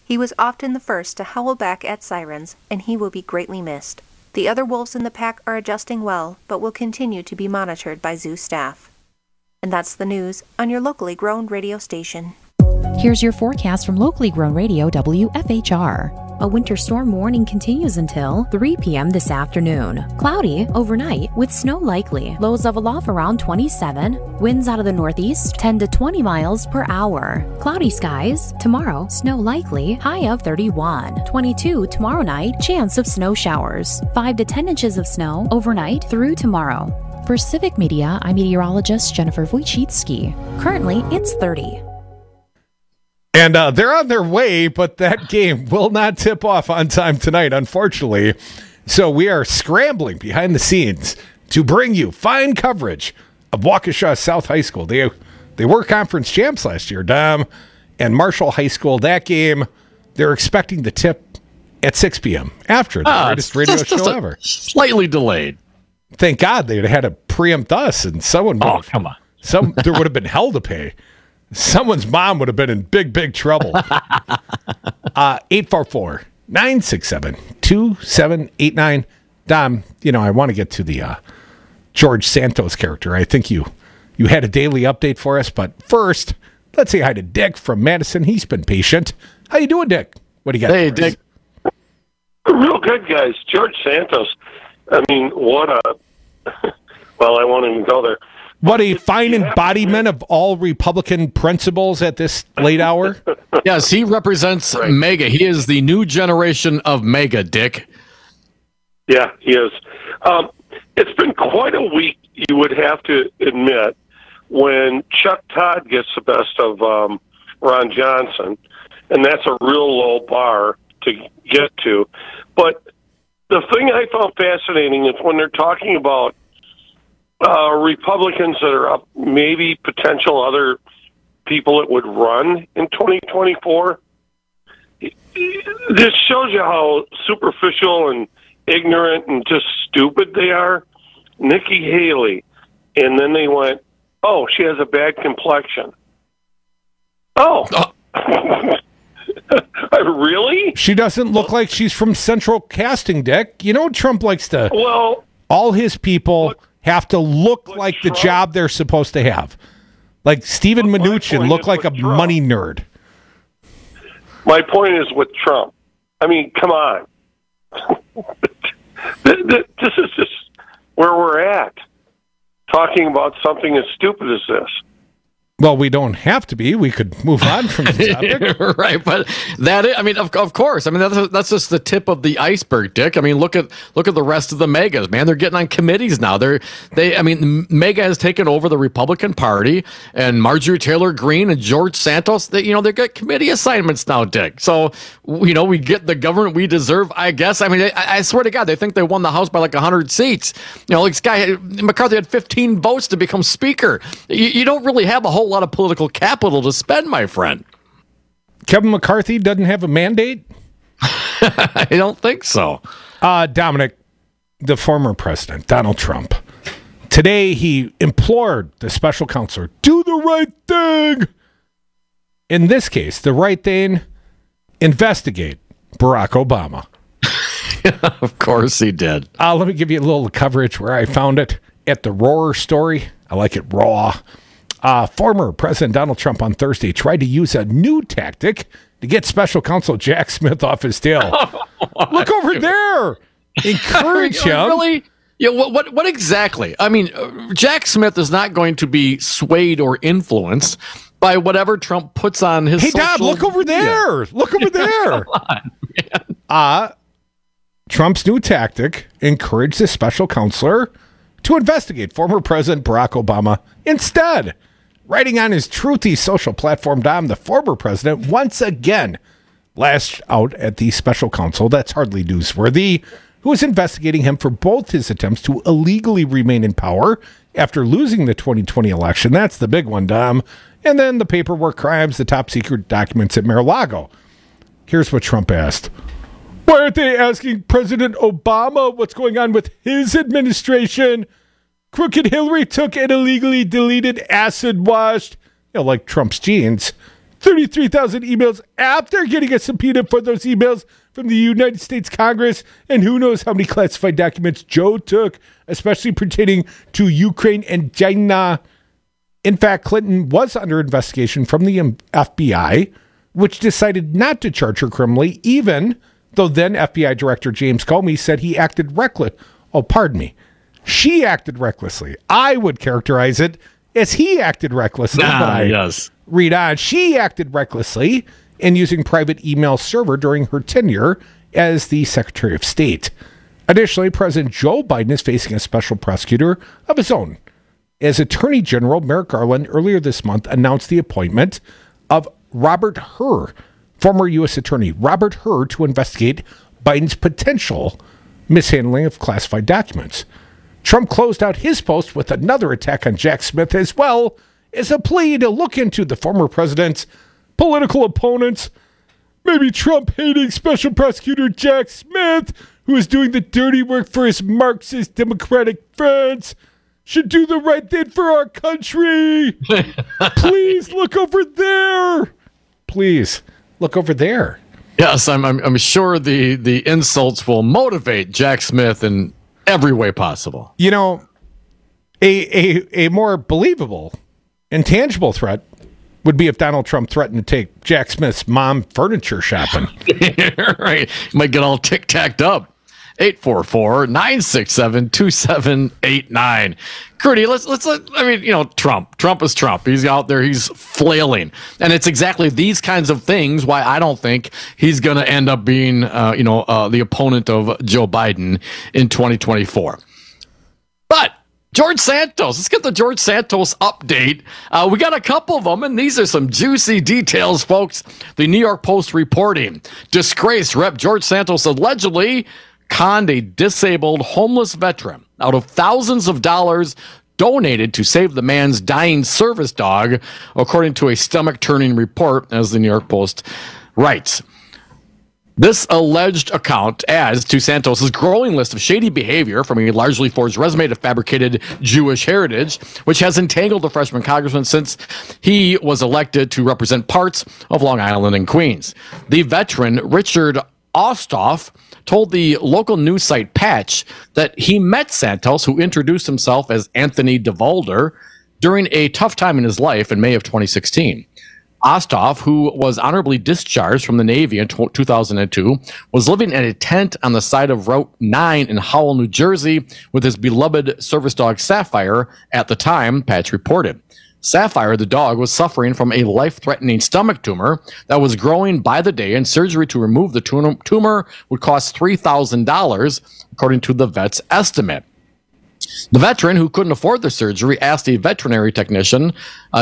He was often the first to howl back at sirens, and he will be greatly missed. The other wolves in the pack are adjusting well, but will continue to be monitored by zoo staff. And that's the news on your locally grown radio station. Here's your forecast from locally grown radio WFHR. A winter storm warning continues until 3 p.m. this afternoon. Cloudy overnight with snow likely. Lows level off around 27. Winds out of the northeast 10 to 20 miles per hour. Cloudy skies. Tomorrow, snow likely. High of 31. 22 tomorrow night. Chance of snow showers. 5 to 10 inches of snow overnight through tomorrow. For Civic Media, I'm meteorologist Jennifer Wojcicki. Currently, it's 30. And they're on their way, but that game will not tip off on time tonight, unfortunately. So we are scrambling behind the scenes to bring you fine coverage of Waukesha South High School. They were conference champs last year, Dom, and Marshall High School. That game, they're expecting the tip at 6 p.m. after the greatest radio show ever. Slightly delayed. Thank God they'd had to preempt us, and someone would have, come on. There would have been hell to pay. Someone's mom would have been in big, big trouble. 844-967-2789. Dom, I want to get to the George Santos character. I think you had a daily update for us, but first, let's say hi to Dick from Madison. He's been patient. How you doing, Dick? What do you got? Hey, Dick. Real good, guys. George Santos. I mean, what a... well, I won't even go there. What a fine embodiment of all Republican principles at this late hour. Yes, he represents MAGA. He is the new generation of MAGA, Dick. Yeah, he is. It's been quite a week, you would have to admit, when Chuck Todd gets the best of Ron Johnson, and that's a real low bar to get to. But the thing I found fascinating is when they're talking about Republicans that are up, maybe potential other people that would run in 2024. This shows you how superficial and ignorant and just stupid they are. Nikki Haley. And then they went, oh, she has a bad complexion. Oh. Really? She doesn't look like she's from Central Casting, Dick. Trump likes to... Well... all his people... have to look like the job they're supposed to have. Like Steven Mnuchin look like a money nerd. My point is with Trump. I mean, come on. This is just where we're at. Talking about something as stupid as this. Well, we don't have to be. We could move on from the topic. Right, but of course. I mean, that's just the tip of the iceberg, Dick. I mean, look at the rest of the megas, man. They're getting on committees now. MAGA has taken over the Republican Party, and Marjorie Taylor Greene and George Santos, they got committee assignments now, Dick. So, we get the government we deserve, I guess. I mean, I swear to God, they think they won the House by like 100 seats. McCarthy had 15 votes to become Speaker. You don't really have a whole lot of political capital to spend, my friend. Kevin McCarthy doesn't have a mandate? I don't think so. Dominic, the former president, Donald Trump, today he implored the special counselor, do the right thing. In this case, the right thing, investigate Barack Obama. Of course he did. Let me give you a little coverage where I found it at the Roar story. I like it raw. Former President Donald Trump on Thursday tried to use a new tactic to get special counsel Jack Smith off his tail. Look over there. Encourage him. Really? Yeah, what exactly? I mean, Jack Smith is not going to be swayed or influenced by whatever Trump puts on his social Dad, look over there. Look over there. Come on, man. Trump's new tactic encouraged the special counselor to investigate former President Barack Obama instead. Writing on his truthy social platform, Dom, the former president once again lashed out at the special counsel, that's hardly newsworthy, who was investigating him for both his attempts to illegally remain in power after losing the 2020 election. That's the big one, Dom. And then the paperwork crimes, the top secret documents at Mar-a-Lago. Here's what Trump asked. Why aren't they asking President Obama what's going on with his administration? Crooked Hillary took and illegally deleted acid-washed, like Trump's jeans, 33,000 emails after getting a subpoena for those emails from the United States Congress, and who knows how many classified documents Joe took, especially pertaining to Ukraine and China. In fact, Clinton was under investigation from the FBI, which decided not to charge her criminally, even though then FBI Director James Comey said he acted reckless. Oh, pardon me. She acted recklessly. I would characterize it as he acted recklessly. Yes. Read on. She acted recklessly in using private email server during her tenure as the Secretary of State. Additionally, President Joe Biden is facing a special prosecutor of his own. As Attorney General, Merrick Garland earlier this month announced the appointment of Robert Hur, former U.S. Attorney Robert Hur, to investigate Biden's potential mishandling of classified documents. Trump closed out his post with another attack on Jack Smith, as well as a plea to look into the former president's political opponents. Maybe Trump-hating Special Prosecutor Jack Smith, who is doing the dirty work for his Marxist Democratic friends, should do the right thing for our country. Please look over there. Please look over there. Yes, I'm sure the insults will motivate Jack Smith in every way possible. You know, a more believable and tangible threat would be if Donald Trump threatened to take Jack Smith's mom furniture shopping. Right. You might get all tic-tacked up. 844-967-2789. Crudy, Trump is Trump. He's out there, he's flailing. And it's exactly these kinds of things why I don't think he's going to end up being, the opponent of Joe Biden in 2024. But George Santos, let's get the George Santos update. We got a couple of them, and these are some juicy details, folks. The New York Post reporting, disgraced Rep. George Santos allegedly conned a disabled homeless veteran out of thousands of dollars donated to save the man's dying service dog, according to a stomach-turning report, as the New York Post writes. This alleged account adds to Santos' growing list of shady behavior, from a largely forged resume to fabricated Jewish heritage, which has entangled the freshman congressman since he was elected to represent parts of Long Island and Queens. The veteran, Richard Ostoff, told the local news site Patch that he met Santos, who introduced himself as Anthony DeVolder, during a tough time in his life in May of 2016. Ostoff, who was honorably discharged from the Navy in 2002, was living in a tent on the side of Route 9 in Howell, New Jersey, with his beloved service dog Sapphire at the time, Patch reported. Sapphire, the dog, was suffering from a life-threatening stomach tumor that was growing by the day, and surgery to remove the tumor would cost $3,000, according to the vet's estimate. The veteran, who couldn't afford the surgery, said a veterinary technician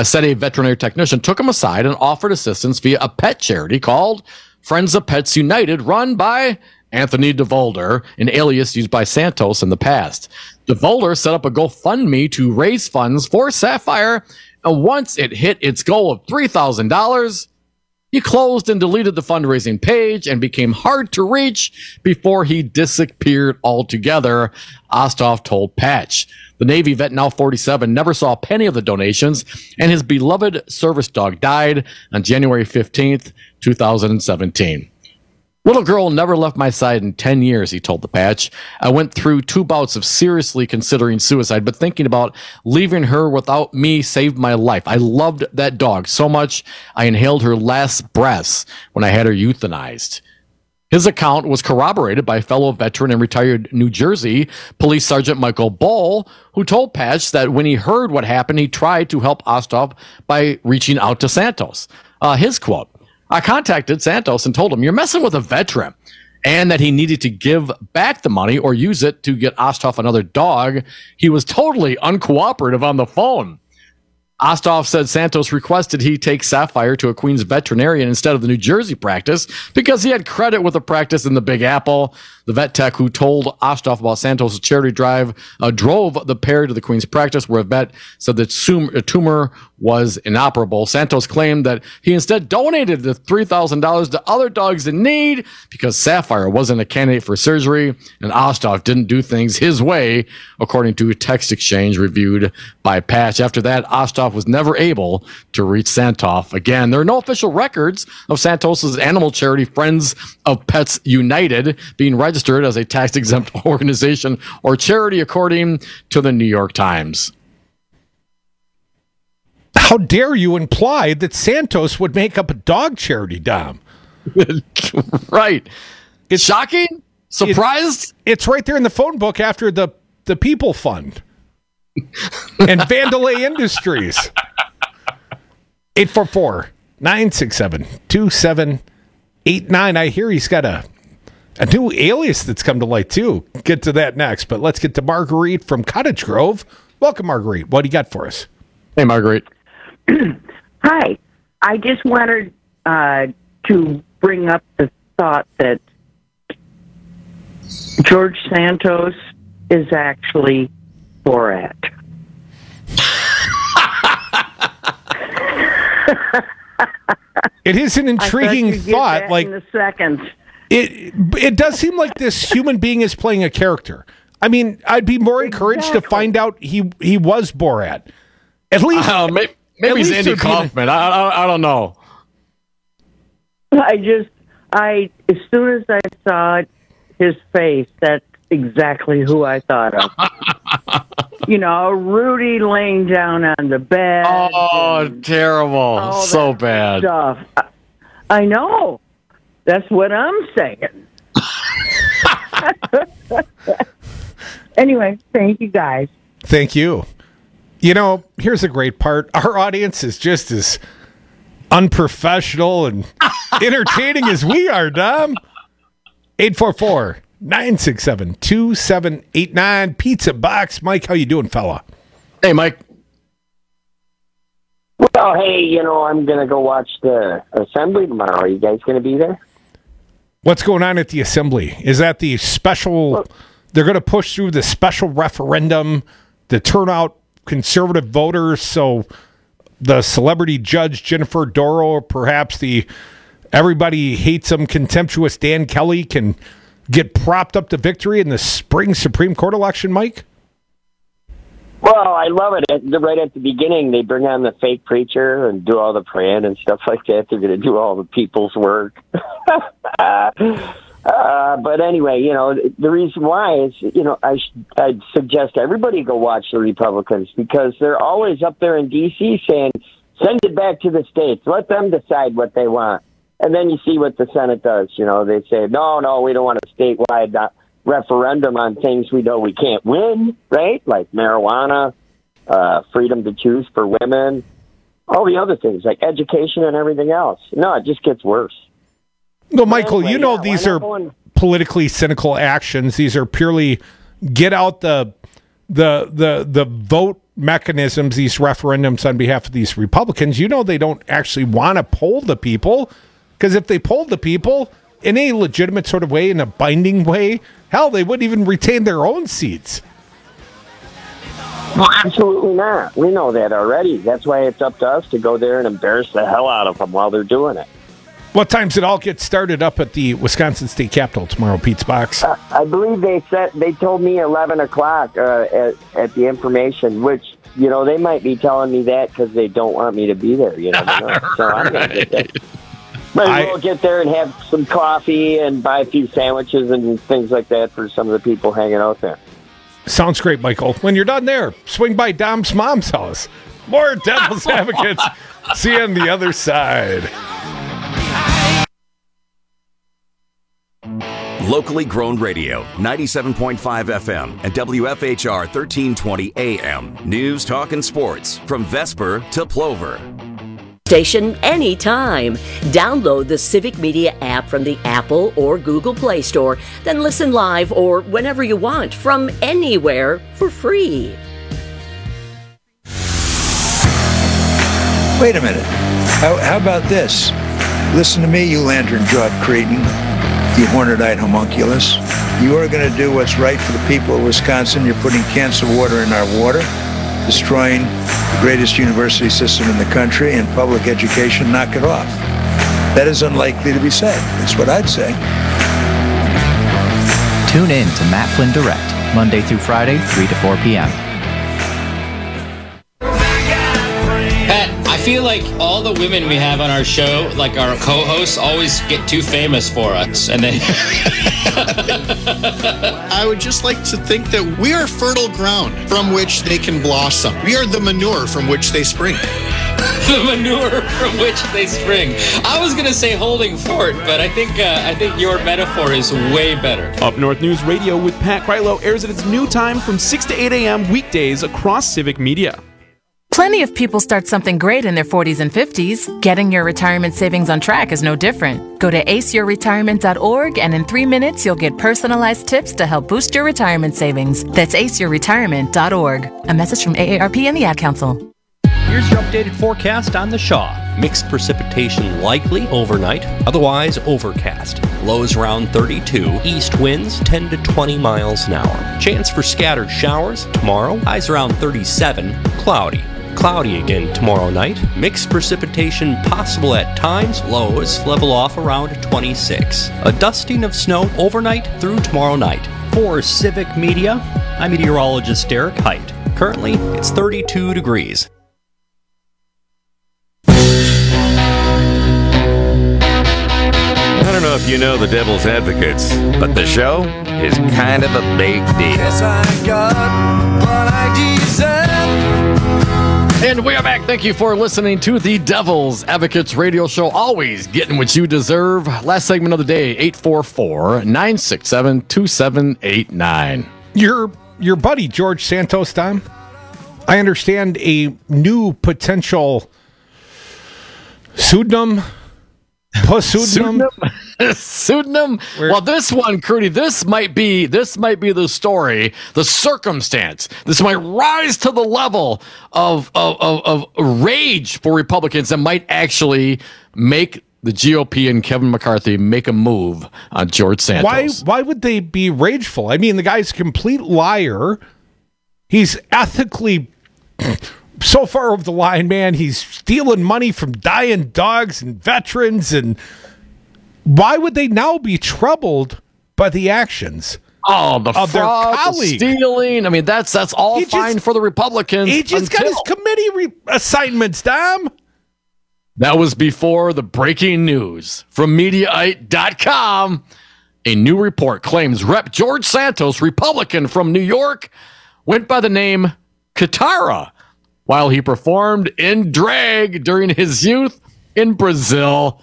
took him aside and offered assistance via a pet charity called Friends of Pets United, run by Anthony DeVolder, an alias used by Santos in the past. DeVolder set up a GoFundMe to raise funds for Sapphire, and once it hit its goal of $3,000, he closed and deleted the fundraising page and became hard to reach before he disappeared altogether, Ostoff told Patch. The Navy vet, now 47, never saw a penny of the donations, and his beloved service dog died on January 15th, 2017. Little girl never left my side in 10 years, he told the Patch. I went through 2 bouts of seriously considering suicide, but thinking about leaving her without me saved my life. I loved that dog so much, I inhaled her last breaths when I had her euthanized. His account was corroborated by fellow veteran and retired New Jersey Police Sergeant Michael Bull, who told Patch that when he heard what happened, he tried to help Ostoff by reaching out to Santos. His quote, I contacted Santos and told him, you're messing with a veteran, and that he needed to give back the money or use it to get Ostoff another dog. He was totally uncooperative on the phone. Ostoff said Santos requested he take Sapphire to a Queens veterinarian instead of the New Jersey practice because he had credit with a practice in the Big Apple. The vet tech who told Ostoff about Santos' charity drive drove the pair to the Queens practice, where a vet said the tumor was inoperable. Santos claimed that he instead donated the $3,000 to other dogs in need because Sapphire wasn't a candidate for surgery and Ostoff didn't do things his way, according to a text exchange reviewed by Patch. After that, Ostoff Asimov was never able to reach Santoff again. There are no official records of Santos's animal charity Friends of Pets United being registered as a tax-exempt organization or charity, according to the New York Times. How dare you imply that Santos would make up a dog charity, Dom? Right. It's shocking? Surprised? It's right there in the phone book after the People Fund and Vandalay Industries. 844-967-2789. I hear he's got a new alias that's come to light, too. Get to that next, but let's get to Marguerite from Cottage Grove. Welcome, Marguerite. What do you got for us? Hey, Marguerite. Hi. I just wanted to bring up the thought that George Santos is actually Borat. It is an intriguing thought. Like in a second, it does seem like this human being is playing a character. I mean, I'd be more encouraged to find out he was Borat. At least maybe he's Andy Kaufman. I don't know. As soon as I saw his face, that's exactly who I thought of. Rudy laying down on the bed. Oh, terrible. So bad. Stuff. I know. That's what I'm saying. Anyway, thank you guys. Thank you. Here's a great part. Our audience is just as unprofessional and entertaining as we are, Dom. 844-967-2789. Pizza Box. Mike, how you doing, fella? Hey, Mike. Well, hey, I'm going to go watch the assembly tomorrow. Are you guys going to be there? What's going on at the assembly? Is that the special... They're going to push through the special referendum to turn out conservative voters so the celebrity judge Jennifer Doro, perhaps the everybody hates him contemptuous Dan Kelly, can get propped up to victory in the spring Supreme Court election, Mike? Well, I love it. Right at the beginning, they bring on the fake preacher and do all the praying and stuff like that. They're going to do all the people's work. But anyway, the reason why is, I'd suggest everybody go watch the Republicans because they're always up there in D.C. saying, send it back to the states. Let them decide what they want. And then you see what the Senate does. They say, no, we don't want a statewide referendum on things we know we can't win, right? Like marijuana, freedom to choose for women, all the other things like education and everything else. No, it just gets worse. No, Michael, these are politically cynical actions. These are purely get out the vote mechanisms, these referendums on behalf of these Republicans. They don't actually want to poll the people, because if they polled the people in a legitimate sort of way, in a binding way, hell, they wouldn't even retain their own seats. Well, absolutely not. We know that already. That's why it's up to us to go there and embarrass the hell out of them while they're doing it. What time's it all get started up at the Wisconsin State Capitol tomorrow, Pete's Box? I believe they told me 11 o'clock at the information, which, they might be telling me that because they don't want me to be there. You never know. So I'm going to get there. We'll get there and have some coffee and buy a few sandwiches and things like that for some of the people hanging out there. Sounds great, Michael. When you're done there, swing by Dom's mom's house. More Devil's Advocates. See you on the other side. Locally grown radio, 97.5 FM and WFHR 1320 AM. News, talk, and sports from Vesper to Plover. Station anytime. Download the Civic Media app from the Apple or Google Play Store, then listen live or whenever you want from anywhere for free. Wait a minute. How about this? Listen to me, you lantern-jawed cretin, you horned-eyed homunculus. You are going to do what's right for the people of Wisconsin. You're putting cancer water in our water, destroying the greatest university system in the country, and public education. Knock it off. That is unlikely to be said. That's what I'd say. Tune in to Matt Flynn Direct, Monday through Friday, 3 to 4 p.m. feel like all the women we have on our show, like our co-hosts, always get too famous for us. And then I would just like to think that we are fertile ground from which they can blossom. We are the manure from which they spring. The manure from which they spring. I was going to say holding fort, but I think your metaphor is way better. Up North News Radio with Pat Krylo airs at its new time from 6 to 8 a.m. weekdays across Civic Media. Plenty of people start something great in their 40s and 50s. Getting your retirement savings on track is no different. Go to aceyourretirement.org, and in 3 minutes, you'll get personalized tips to help boost your retirement savings. That's aceyourretirement.org. A message from AARP and the Ad Council. Here's your updated forecast on the Shaw. Mixed precipitation likely overnight, otherwise overcast. Lows around 32. East winds 10 to 20 miles an hour. Chance for scattered showers tomorrow. Highs around 37. Cloudy. Cloudy again tomorrow night. Mixed precipitation possible at times. Lows level off around 26. A dusting of snow overnight through tomorrow night. For Civic Media, I'm meteorologist Derek Height. Currently, it's 32 degrees. I don't know if you know the Devil's Advocates, but the show is kind of a big deal. Yes, I got what I deserve. And we are back. Thank you for listening to the Devil's Advocates radio show. Always getting what you deserve. Last segment of the day, 844-967-2789. Your buddy, George Santos, Tom, I understand a new potential pseudonym. Pseudonym. Well, this one, Crudy, this might be the story, the circumstance. This might rise to the level of rage for Republicans that might actually make the GOP and Kevin McCarthy make a move on George Santos. Why would they be rageful? I mean, the guy's a complete liar. He's ethically so far over the line, man. He's stealing money from dying dogs and veterans. And why would they now be troubled by the actions of fraud, their colleague? The stealing. I mean, that's all fine for the Republicans. He just got his committee assignments, Dom. That was before the breaking news from Mediaite.com. A new report claims Rep. George Santos, Republican from New York, went by the name Katara while he performed in drag during his youth in Brazil.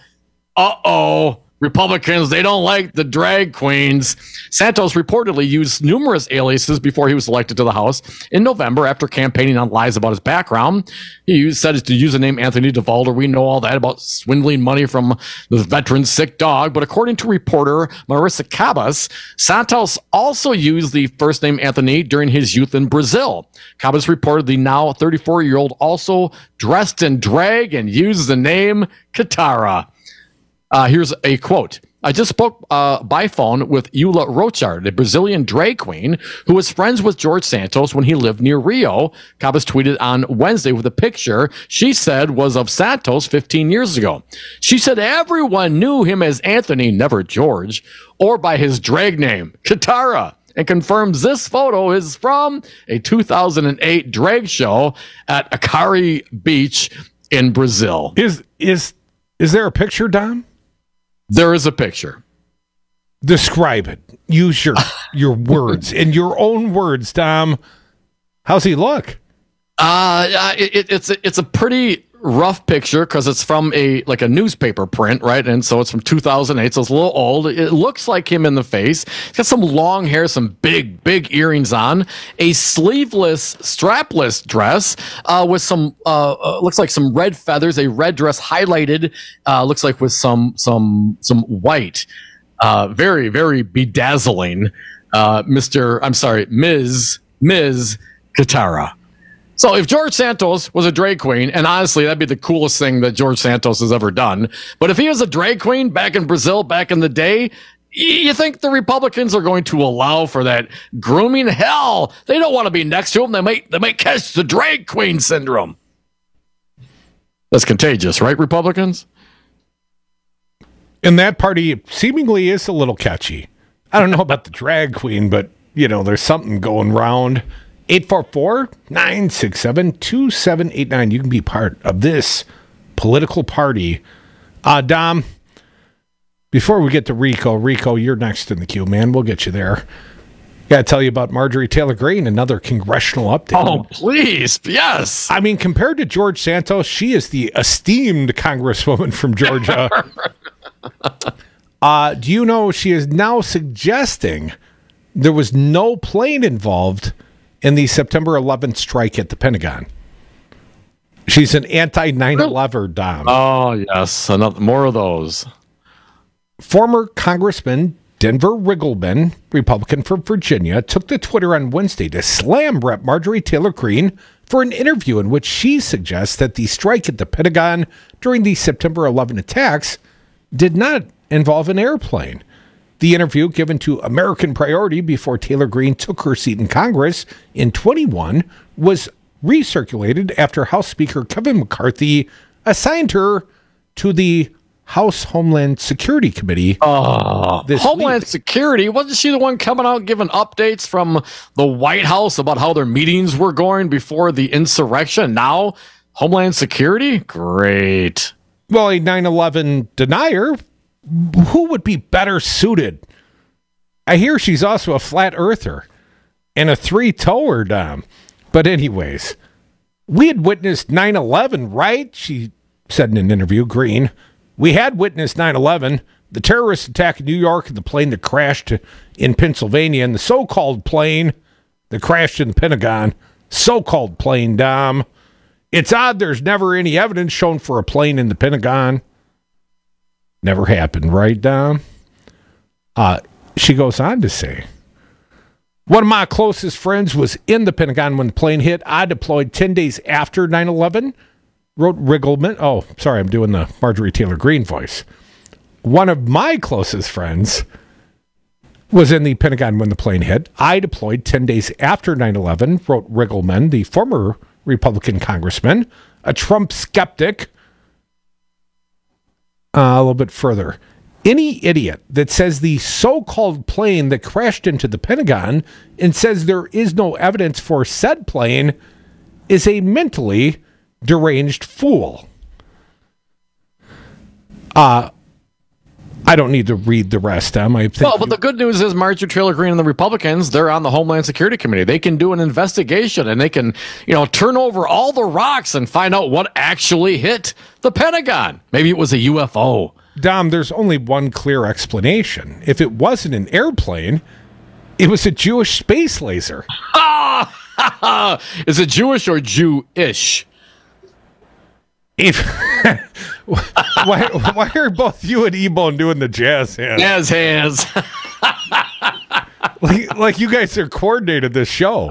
Republicans, they don't like the drag queens. Santos reportedly used numerous aliases before he was elected to the House in November after campaigning on lies about his background. He said to use the name Anthony DeValder. We know all that about swindling money from the veteran's sick dog. But according to reporter Marissa Cabas, Santos also used the first name Anthony during his youth in Brazil. Cabas reported the now 34-year-old also dressed in drag and used the name Katara. Here's a quote. I just spoke by phone with Eula Rochard, a Brazilian drag queen who was friends with George Santos when he lived near Rio. Cabas tweeted on Wednesday with a picture she said was of Santos 15 years ago. She said everyone knew him as Anthony, never George, or by his drag name, Katara, and confirms this photo is from a 2008 drag show at Acari Beach in Brazil. Is there a picture, Dom? There is a picture. Describe it. Use your words. In your own words, Tom. How's he look? It's a pretty rough picture because it's from a newspaper print, right? And so it's from 2008, so it's a little old. It looks like him in the face. He's got some long hair, some big earrings on, a sleeveless, strapless dress with some looks like some red feathers, a red dress highlighted, looks like with some white. Very, very bedazzling. Ms. Katara. So if George Santos was a drag queen, and honestly, that'd be the coolest thing that George Santos has ever done. But if he was a drag queen back in Brazil, back in the day, you think the Republicans are going to allow for that grooming? Hell, they don't want to be next to him. They might catch the drag queen syndrome. That's contagious, right, Republicans? And that party seemingly is a little catchy. I don't know about the drag queen, but, there's something going round 844-967-2789. You can be part of this political party. Dom, before we get to Rico, you're next in the queue, man. We'll get you there. Got to tell you about Marjorie Taylor Greene, another congressional update. Oh, please. Yes. I mean, compared to George Santos, she is the esteemed congresswoman from Georgia. Do you know she is now suggesting there was no plane involved in the September 11th strike at the Pentagon? She's an anti-9/11 Dom. Oh, yes. More of those. Former Congressman Denver Riggleman, Republican from Virginia, took to Twitter on Wednesday to slam Rep. Marjorie Taylor Greene for an interview in which she suggests that the strike at the Pentagon during the September 11 attacks did not involve an airplane. The interview, given to American Priority before Taylor Greene took her seat in Congress in 2021, was recirculated after House Speaker Kevin McCarthy assigned her to the House Homeland Security Committee. Homeland Security? Wasn't she the one coming out giving updates from the White House about how their meetings were going before the insurrection? Now, Homeland Security? Great. Well, a 9/11 denier, who would be better suited? I hear she's also a flat earther and a three-toer, Dom. But anyways, we had witnessed 9/11, right? She said in an interview, Greene. We had witnessed 9/11, the terrorist attack in New York, and the plane that crashed in Pennsylvania, and the so-called plane that crashed in the Pentagon. So-called plane, Dom. It's odd there's never any evidence shown for a plane in the Pentagon. Never happened, right, Dom? She goes on to say, one of my closest friends was in the Pentagon when the plane hit. I deployed 10 days after 9/11. Wrote Riggleman. Oh, sorry, I'm doing the Marjorie Taylor Greene voice. One of my closest friends was in the Pentagon when the plane hit. I deployed 10 days after 9/11, wrote Riggleman, the former Republican congressman, a Trump skeptic. A little bit further. Any idiot that says the so-called plane that crashed into the Pentagon and says there is no evidence for said plane is a mentally deranged fool. I don't need to read the rest, Em. But the good news is Marjorie Taylor Greene and the Republicans, they're on the Homeland Security Committee. They can do an investigation and they can, turn over all the rocks and find out what actually hit the Pentagon. Maybe it was a UFO. Dom, there's only one clear explanation. If it wasn't an airplane, it was a Jewish space laser. Is it Jewish or Jew-ish? Why are both you and E-Bone doing the jazz hands? Jazz hands. like you guys are coordinated this show.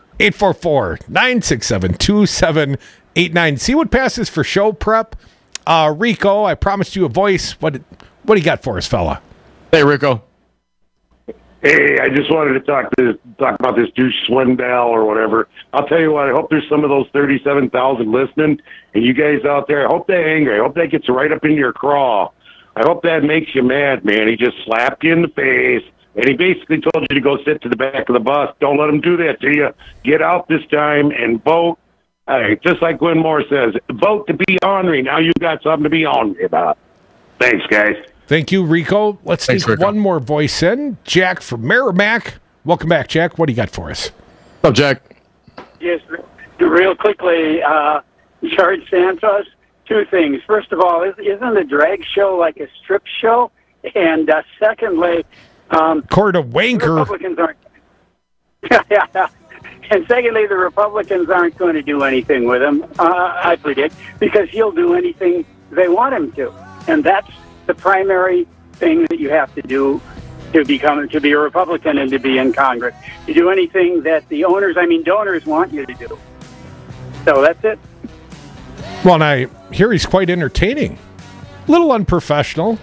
844-967-2789. See what passes for show prep. Rico, I promised you a voice. What do you got for us, fella? Hey, Rico. Hey, I just wanted to talk about this douche Swindoll or whatever. I'll tell you what, I hope there's some of those 37,000 listening, and you guys out there, I hope they're angry. I hope that gets right up into your craw. I hope that makes you mad, man. He just slapped you in the face, and he basically told you to go sit to the back of the bus. Don't let him do that to you. Get out this time and vote. Just like Glenn Moore says, vote to be ornery. Now you got something to be ornery about. Thanks, guys. Thank you, Rico. Let's take one more voice in. Jack from Merrimack. Welcome back, Jack. What do you got for us? Oh, Jack. Yes, real quickly, George Santos, two things. First of all, isn't the drag show like a strip show? And secondly, Court of Wanker. Republicans aren't. And secondly, the Republicans aren't going to do anything with him, I predict, because he'll do anything they want him to. And that's the primary thing that you have to do to be a Republican and to be in Congress. You do anything that the donors want you to do. So that's it. Well, and I hear he's quite entertaining. A little unprofessional.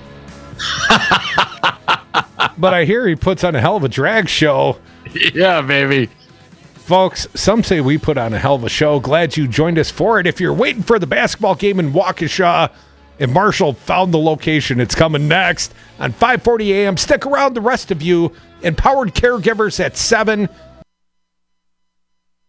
But I hear he puts on a hell of a drag show. Yeah, baby. Folks, some say we put on a hell of a show. Glad you joined us for it. If you're waiting for the basketball game in Waukesha, and Marshall found the location, it's coming next on 5:40 a.m. Stick around, the rest of you. Empowered Caregivers at 7.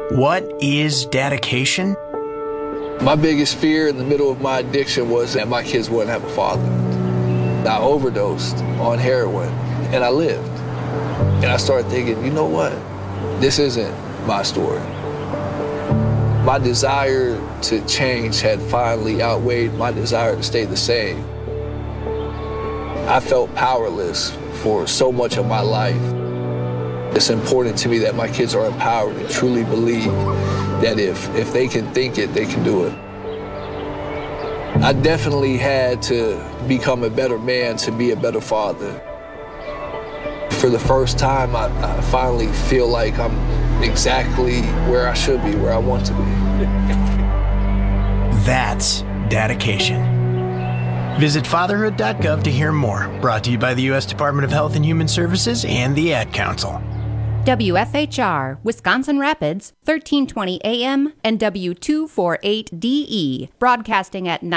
What is dedication? My biggest fear in the middle of my addiction was that my kids wouldn't have a father. I overdosed on heroin, and I lived. And I started thinking, you know what? This isn't my story. My desire to change had finally outweighed my desire to stay the same. I felt powerless for so much of my life. It's important to me that my kids are empowered and truly believe that if they can think it, they can do it. I definitely had to become a better man to be a better father. For the first time, I finally feel like I'm exactly where I should be, where I want to be. That's dedication. Visit fatherhood.gov to hear more. Brought to you by the U.S. Department of Health and Human Services and the Ad Council. WFHR, Wisconsin Rapids, 1320 AM and W248DE, broadcasting at